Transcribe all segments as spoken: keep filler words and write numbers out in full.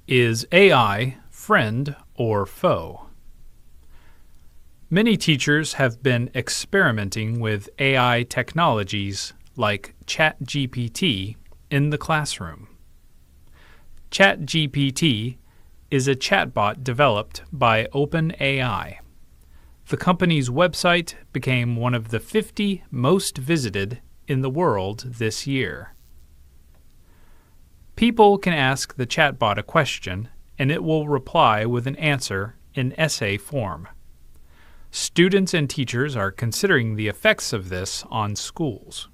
Is A I friend or foe? Many teachers have been experimenting with A I technologies like ChatGPT in the classroom. ChatGPT is a chatbot developed by OpenAI. The company's website became one of the fifty most visited in the world this year. People can ask the chatbot a question, and it will reply with an answer in essay form. Students and teachers are considering the effects of this on schools.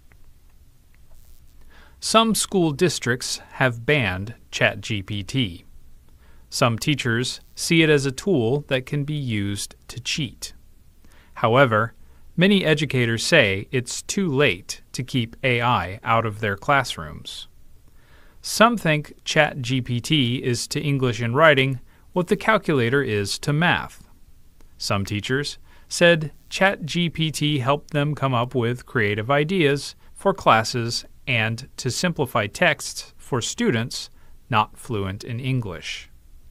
Some school districts have banned ChatGPT. Some teachers see it as a tool that can be used to cheat. However, many educators say it's too late to keep A I out of their classrooms. Some think ChatGPT is to English and writing what the calculator is to math. Some teachers said ChatGPT helped them come up with creative ideas for classes and to simplify texts for students not fluent in English.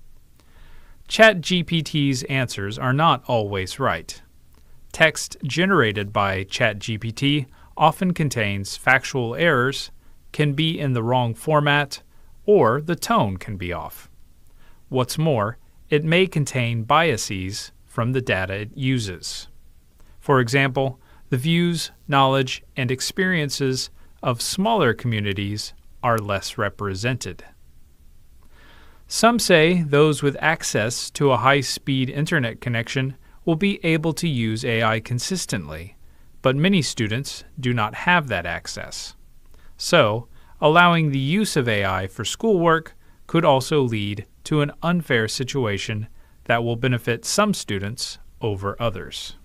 ChatGPT's answers are not always right. Text generated by ChatGPT often contains factual errors, can be in the wrong format, or the tone can be off. What's more, it may contain biases from the data it uses. For example, the views, knowledge, and experiences of smaller communities are less represented. Some say those with access to a high-speed internet connection will be able to use A I consistently, but many students do not have that access. So, allowing the use of A I for schoolwork could also lead to an unfair situation that will benefit some students over others.